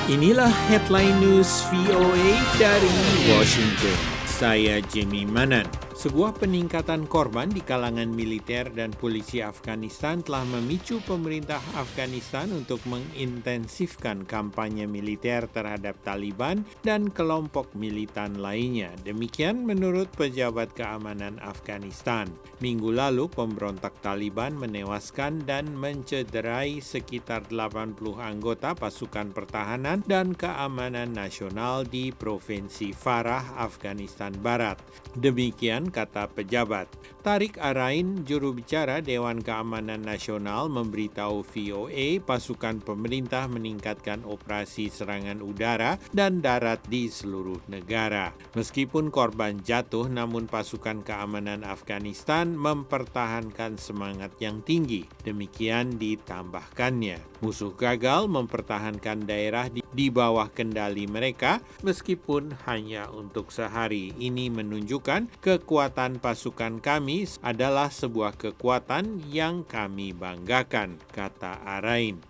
Inilah headline news VOA dari Washington. Saya Jimmy Manan. Sebuah peningkatan korban di kalangan militer dan polisi Afghanistan telah memicu pemerintah Afghanistan untuk mengintensifkan kampanye militer terhadap Taliban dan kelompok militan lainnya. Demikian menurut pejabat keamanan Afghanistan. Minggu lalu, pemberontak Taliban menewaskan dan mencederai sekitar 80 anggota pasukan pertahanan dan keamanan nasional di Provinsi Farah, Afghanistan Barat. Demikian kata pejabat. Tariq Arain, juru bicara Dewan Keamanan Nasional, memberitahu VOA pasukan pemerintah meningkatkan operasi serangan udara dan darat di seluruh negara. Meskipun korban jatuh, namun pasukan keamanan Afghanistan mempertahankan semangat yang tinggi. Demikian ditambahkannya. Musuh gagal mempertahankan daerah di bawah kendali mereka meskipun hanya untuk sehari. Ini menunjukkan kekuatan pasukan kami adalah sebuah kekuatan yang kami banggakan, kata Arain.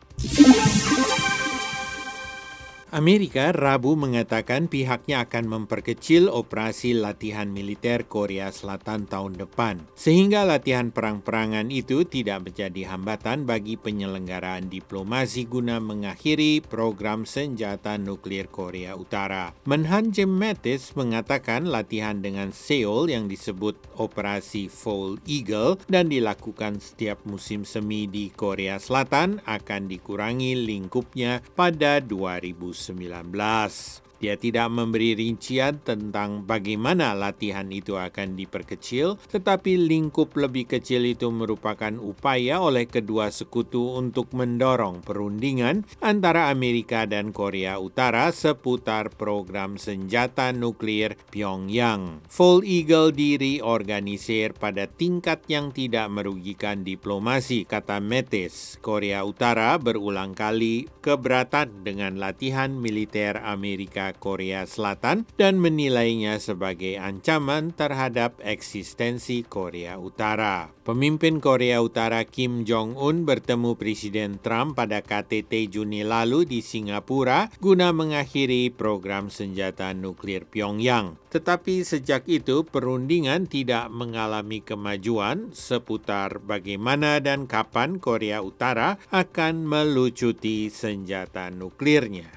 Amerika Rabu mengatakan pihaknya akan memperkecil operasi latihan militer Korea Selatan tahun depan, sehingga latihan perang-perangan itu tidak menjadi hambatan bagi penyelenggaraan diplomasi guna mengakhiri program senjata nuklir Korea Utara. Menhan Jim Mattis mengatakan latihan dengan Seoul yang disebut Operasi Fall Eagle dan dilakukan setiap musim semi di Korea Selatan akan dikurangi lingkupnya pada 2019. Dia tidak memberi rincian tentang bagaimana latihan itu akan diperkecil, tetapi lingkup lebih kecil itu merupakan upaya oleh kedua sekutu untuk mendorong perundingan antara Amerika dan Korea Utara seputar program senjata nuklir Pyongyang. Fall Eagle diorganisir pada tingkat yang tidak merugikan diplomasi, kata Mattis. Korea Utara berulang kali keberatan dengan latihan militer Amerika Korea Selatan dan menilainya sebagai ancaman terhadap eksistensi Korea Utara. Pemimpin Korea Utara Kim Jong-un bertemu Presiden Trump pada KTT Juni lalu di Singapura guna mengakhiri program senjata nuklir Pyongyang. Tetapi sejak itu perundingan tidak mengalami kemajuan seputar bagaimana dan kapan Korea Utara akan melucuti senjata nuklirnya.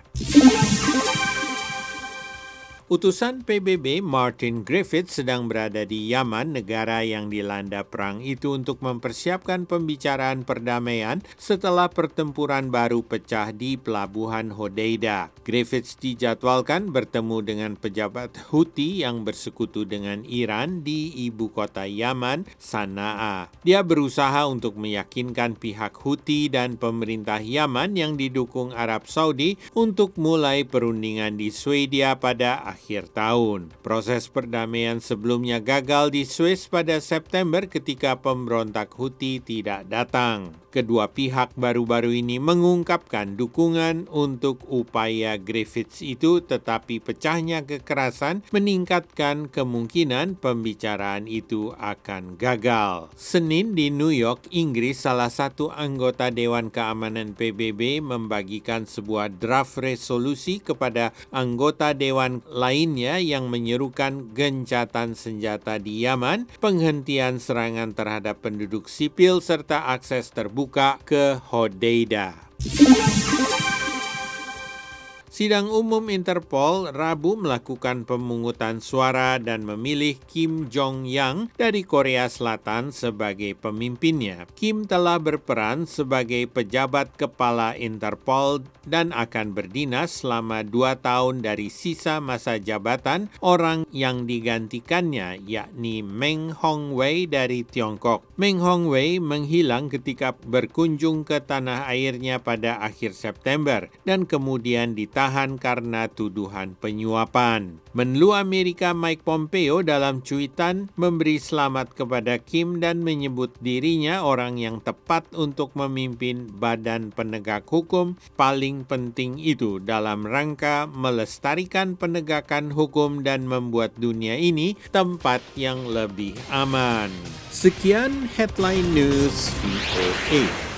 Utusan PBB Martin Griffiths sedang berada di Yaman, negara yang dilanda perang itu, untuk mempersiapkan pembicaraan perdamaian setelah pertempuran baru pecah di pelabuhan Hodeida. Griffiths dijadwalkan bertemu dengan pejabat Houthi yang bersekutu dengan Iran di ibu kota Yaman, Sana'a. Dia berusaha untuk meyakinkan pihak Houthi dan pemerintah Yaman yang didukung Arab Saudi untuk mulai perundingan di Swedia pada akhir tahun. Proses perdamaian sebelumnya gagal di Swiss pada September ketika pemberontak Houthi tidak datang. Kedua pihak baru-baru ini mengungkapkan dukungan untuk upaya Griffiths itu, tetapi pecahnya kekerasan meningkatkan kemungkinan pembicaraan itu akan gagal. Senin di New York, Inggris, salah satu anggota Dewan Keamanan PBB membagikan sebuah draft resolusi kepada anggota Dewan lainnya yang menyerukan gencatan senjata di Yaman, penghentian serangan terhadap penduduk sipil, serta akses terbuka ke Hodeida. Sidang Umum Interpol Rabu melakukan pemungutan suara dan memilih Kim Jong-yang dari Korea Selatan sebagai pemimpinnya. Kim telah berperan sebagai pejabat kepala Interpol dan akan berdinas selama 2 tahun dari sisa masa jabatan orang yang digantikannya, yakni Meng Hongwei dari Tiongkok. Meng Hongwei menghilang ketika berkunjung ke tanah airnya pada akhir September dan kemudian ditahan karena tuduhan penyuapan. Menlu Amerika Mike Pompeo dalam cuitan memberi selamat kepada Kim dan menyebut dirinya orang yang tepat untuk memimpin badan penegak hukum paling penting itu dalam rangka melestarikan penegakan hukum dan membuat dunia ini tempat yang lebih aman. Sekian Headline News VOA.